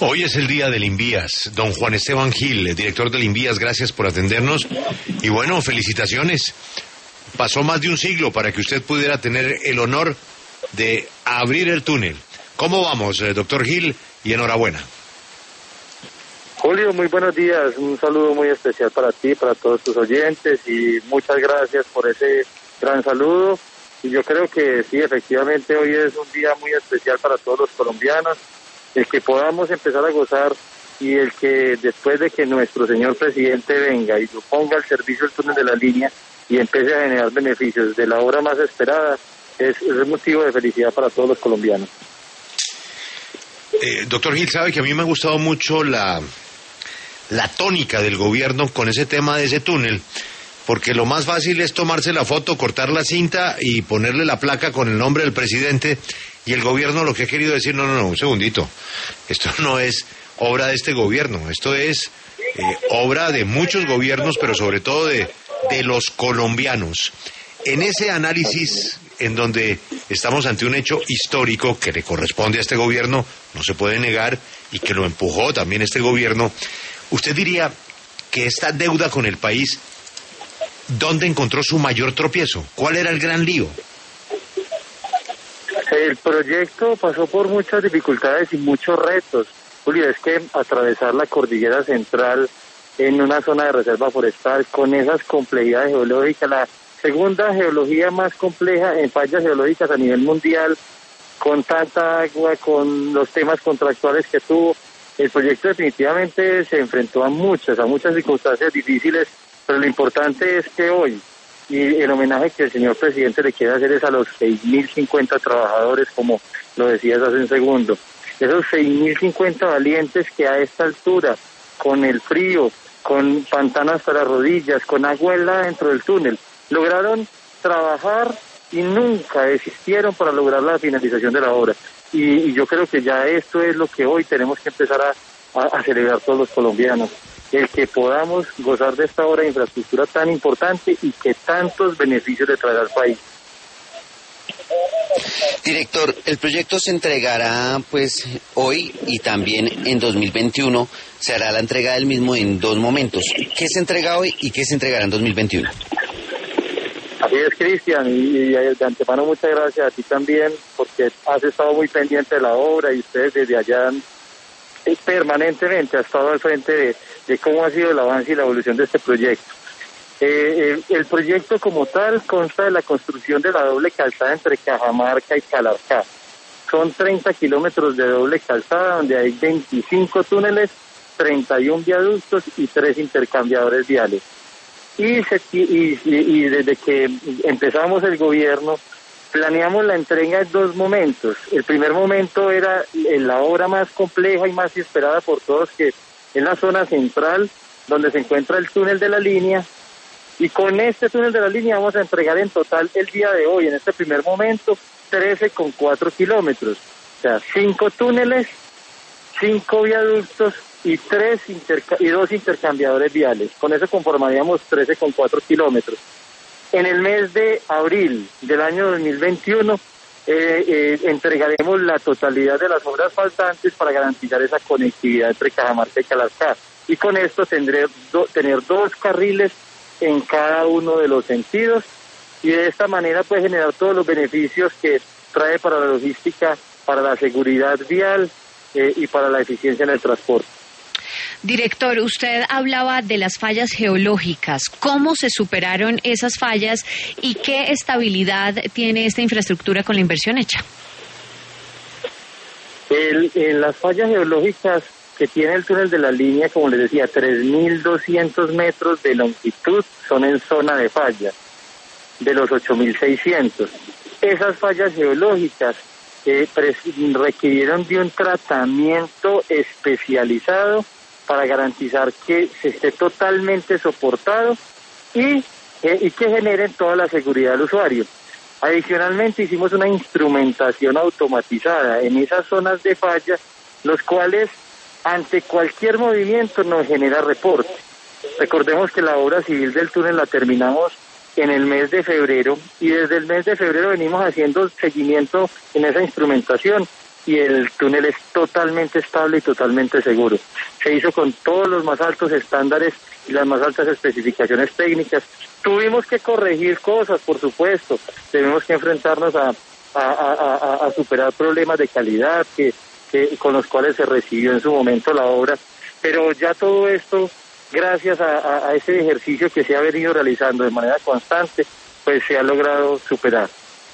Hoy es el día del Invías. Don Juan Esteban Gil, el director del Invías, gracias por atendernos. Y bueno, felicitaciones. Pasó más de un siglo para que usted pudiera tener el honor de abrir el túnel. ¿Cómo vamos, doctor Gil? Y enhorabuena. Julio, muy buenos días. Un saludo muy especial para ti, para todos tus oyentes, y muchas gracias por ese gran saludo. Y yo creo que sí, efectivamente hoy es un día muy especial para todos los colombianos, el que podamos empezar a gozar y el que después de que nuestro señor presidente venga y lo ponga al servicio del túnel de la línea y empiece a generar beneficios de la obra más esperada, es motivo de felicidad para todos los colombianos. Doctor Gil, sabe que a mí me ha gustado mucho la tónica del gobierno con ese tema de ese túnel, porque lo más fácil es tomarse la foto, cortar la cinta y ponerle la placa con el nombre del presidente, y el gobierno lo que ha querido decir, no, un segundito, esto no es obra de este gobierno, esto es obra de muchos gobiernos, pero sobre todo de los colombianos. En ese análisis, en donde estamos ante un hecho histórico que le corresponde a este gobierno, no se puede negar, y que lo empujó también este gobierno, ¿usted diría que esta deuda con el país, dónde encontró su mayor tropiezo? ¿Cuál era el gran lío? El proyecto pasó por muchas dificultades y muchos retos. Julio, es que atravesar la cordillera central en una zona de reserva forestal con esas complejidades geológicas, la segunda geología más compleja en fallas geológicas a nivel mundial, con tanta agua, con los temas contractuales que tuvo, el proyecto definitivamente se enfrentó a muchas circunstancias difíciles, pero lo importante es que hoy, y el homenaje que el señor presidente le quiere hacer es a los 6.050 trabajadores, como lo decías hace un segundo. Esos 6.050 valientes que a esta altura, con el frío, con pantanos hasta las rodillas, con agua helada dentro del túnel, lograron trabajar y nunca desistieron para lograr la finalización de la obra. Y yo creo que ya esto es lo que hoy tenemos que empezar a celebrar todos los colombianos. El que podamos gozar de esta obra de infraestructura tan importante y que tantos beneficios le traerá al país. Director, el proyecto se entregará pues hoy y también en 2021. Se hará la entrega del mismo en dos momentos. ¿Qué se entrega hoy y qué se entregará en 2021? Así es, Cristian, y de antemano muchas gracias a ti también, porque has estado muy pendiente de la obra y ustedes desde allá permanentemente han estado al frente de cómo ha sido el avance y la evolución de este proyecto. El proyecto como tal consta de la construcción de la doble calzada entre Cajamarca y Calarcá. Son 30 kilómetros de doble calzada donde hay 25 túneles, 31 viaductos y 3 intercambiadores viales. Y desde que empezamos el gobierno, planeamos la entrega en dos momentos. El primer momento era la obra más compleja y más esperada por todos, que es la zona central, donde se encuentra el túnel de la línea. Y con este túnel de la línea vamos a entregar en total el día de hoy, en este primer momento, 13,4 kilómetros. O sea, 5 túneles, 5 viaductos y 2 intercambiadores viales. Con eso conformaríamos 13,4 kilómetros. En el mes de abril del año 2021 entregaremos la totalidad de las obras faltantes para garantizar esa conectividad entre Cajamarca y Calarcá. Y con esto tener 2 carriles en cada uno de los sentidos, y de esta manera puede generar todos los beneficios que trae para la logística, para la seguridad vial y para la eficiencia en el transporte. Director, usted hablaba de las fallas geológicas. ¿Cómo se superaron esas fallas y qué estabilidad tiene esta infraestructura con la inversión hecha? Las fallas geológicas que tiene el túnel de la línea, como les decía, 3.200 metros de longitud, son en zona de falla, de los 8.600. Esas fallas geológicas requirieron de un tratamiento especializado para garantizar que se esté totalmente soportado y que generen toda la seguridad del usuario. Adicionalmente hicimos una instrumentación automatizada en esas zonas de falla, los cuales ante cualquier movimiento nos genera reporte. Recordemos que la obra civil del túnel la terminamos en el mes de febrero y desde el mes de febrero venimos haciendo seguimiento en esa instrumentación y el túnel es totalmente estable y totalmente seguro. Se hizo con todos los más altos estándares y las más altas especificaciones técnicas. Tuvimos que corregir cosas, por supuesto, tenemos que enfrentarnos a superar problemas de calidad con los cuales se recibió en su momento la obra, pero ya todo esto, gracias a ese ejercicio que se ha venido realizando de manera constante, pues se ha logrado superar.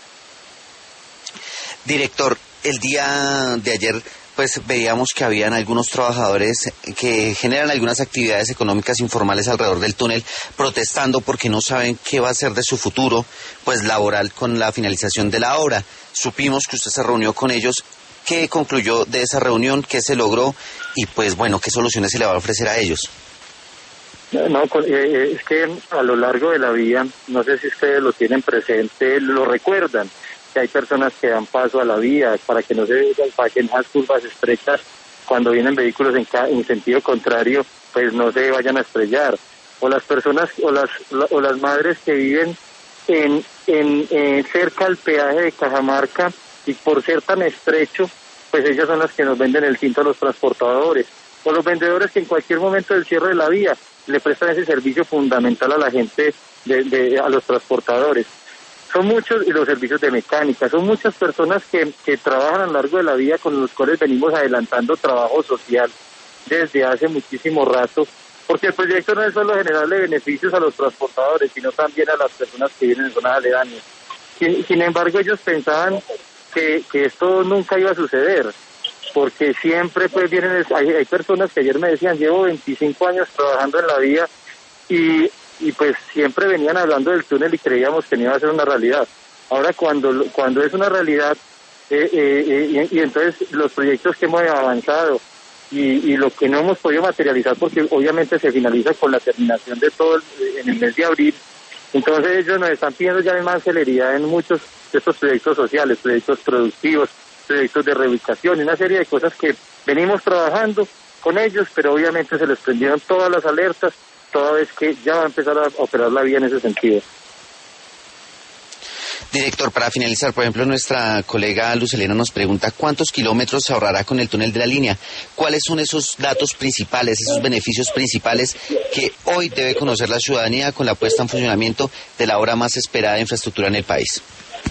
Director, el día de ayer pues veíamos que habían algunos trabajadores que generan algunas actividades económicas informales alrededor del túnel protestando porque no saben qué va a ser de su futuro pues laboral con la finalización de la obra. Supimos que usted se reunió con ellos. ¿Qué concluyó de esa reunión? ¿Qué se logró? Y pues bueno, ¿qué soluciones se le va a ofrecer a ellos? No, es que a lo largo de la vía, no sé si ustedes lo tienen presente, lo recuerdan, que hay personas que dan paso a la vía para que en las curvas estrechas, cuando vienen vehículos en sentido contrario, pues no se vayan a estrellar. O las personas, o las madres que viven en cerca al peaje de Cajamarca, y por ser tan estrecho, pues ellas son las que nos venden el tinto a los transportadores, o los vendedores que en cualquier momento del cierre de la vía le prestan ese servicio fundamental a la gente, a los transportadores. Son muchos, y los servicios de mecánica, son muchas personas que trabajan a lo largo de la vía, con los cuales venimos adelantando trabajo social desde hace muchísimo rato, porque el proyecto no es solo generarle beneficios a los transportadores, sino también a las personas que viven en zonas aledañas. Sin embargo, ellos pensaban que esto nunca iba a suceder, porque siempre pues hay personas que ayer me decían, llevo 25 años trabajando en la vía y pues siempre venían hablando del túnel y creíamos que no iba a ser una realidad. Ahora cuando es una realidad, y entonces los proyectos que hemos avanzado y lo que no hemos podido materializar, porque obviamente se finaliza con la terminación de todo en el mes de abril, entonces ellos nos están pidiendo ya más celeridad en muchos de estos proyectos sociales, proyectos productivos, proyectos de reubicación y una serie de cosas que venimos trabajando con ellos, pero obviamente se les prendieron todas las alertas toda vez que ya va a empezar a operar la vía en ese sentido. Director, para finalizar, por ejemplo, nuestra colega Lucelena nos pregunta ¿cuántos kilómetros se ahorrará con el túnel de la línea? ¿Cuáles son esos datos principales, esos beneficios principales que hoy debe conocer la ciudadanía con la puesta en funcionamiento de la obra más esperada de infraestructura en el país?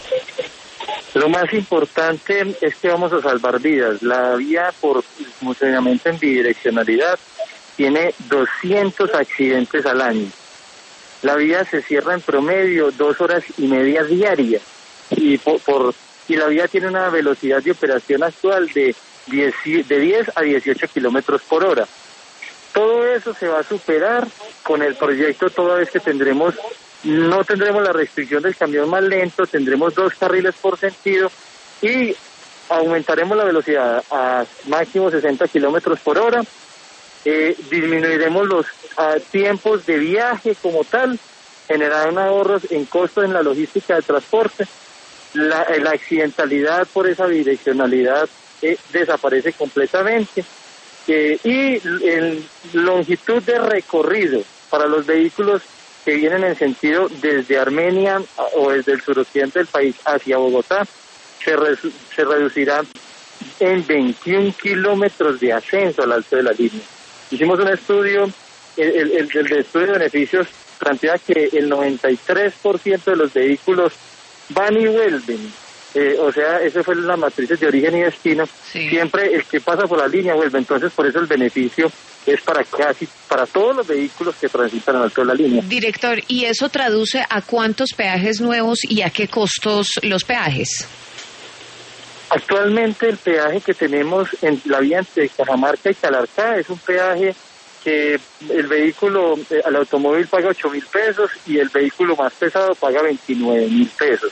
Lo más importante es que vamos a salvar vidas. La vía, por funcionamiento en bidireccionalidad, tiene 200 accidentes al año. La vía se cierra en promedio 2 horas y media diarias y la vía tiene una velocidad de operación actual de 10 a 18 kilómetros por hora. Todo eso se va a superar con el proyecto, toda vez que no tendremos la restricción del camión más lento, tendremos 2 carriles por sentido y aumentaremos la velocidad a máximo 60 kilómetros por hora. Disminuiremos los tiempos de viaje como tal, generarán ahorros en costos en la logística de transporte, la accidentalidad por esa bidireccionalidad desaparece completamente, y en longitud de recorrido para los vehículos que vienen en sentido desde Armenia o desde el suroccidente del país hacia Bogotá se reducirá en 21 kilómetros de ascenso al alto de la línea. Hicimos un estudio, el estudio de beneficios plantea que el 93% de los vehículos van y vuelven, o sea, esa fue la matriz de origen y destino, sí. Siempre el que pasa por la línea vuelve, entonces por eso el beneficio es para todos los vehículos que transitan al alto de la línea. Director, ¿y eso traduce a cuántos peajes nuevos y a qué costos los peajes? Actualmente el peaje que tenemos en la vía entre Cajamarca y Calarcá es un peaje que el vehículo, el automóvil paga 8.000 pesos y el vehículo más pesado paga 29.000 pesos.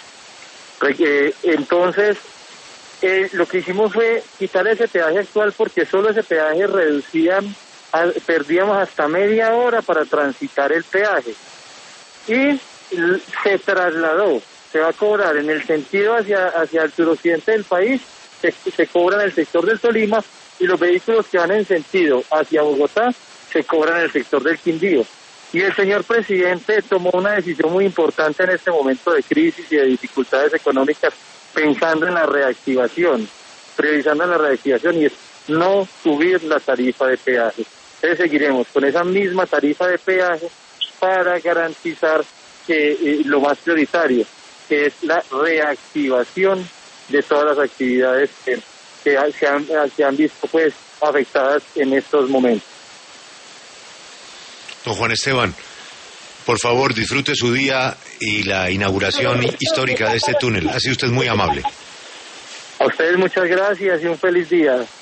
Entonces, lo que hicimos fue quitar ese peaje actual porque solo ese peaje perdíamos hasta media hora para transitar el peaje. Y se trasladó. Se va a cobrar en el sentido hacia el suroccidente del país, se cobra en el sector del Tolima, y los vehículos que van en sentido hacia Bogotá se cobran en el sector del Quindío. Y el señor presidente tomó una decisión muy importante en este momento de crisis y de dificultades económicas, pensando en la reactivación. priorizando la reactivación, y es no subir la tarifa de peaje. Entonces seguiremos con esa misma tarifa de peaje para garantizar que lo más prioritario, que es la reactivación de todas las actividades que se han visto pues afectadas en estos momentos. Don Juan Esteban, por favor, disfrute su día y la inauguración histórica de este túnel. Ha sido usted muy amable. A ustedes muchas gracias y un feliz día.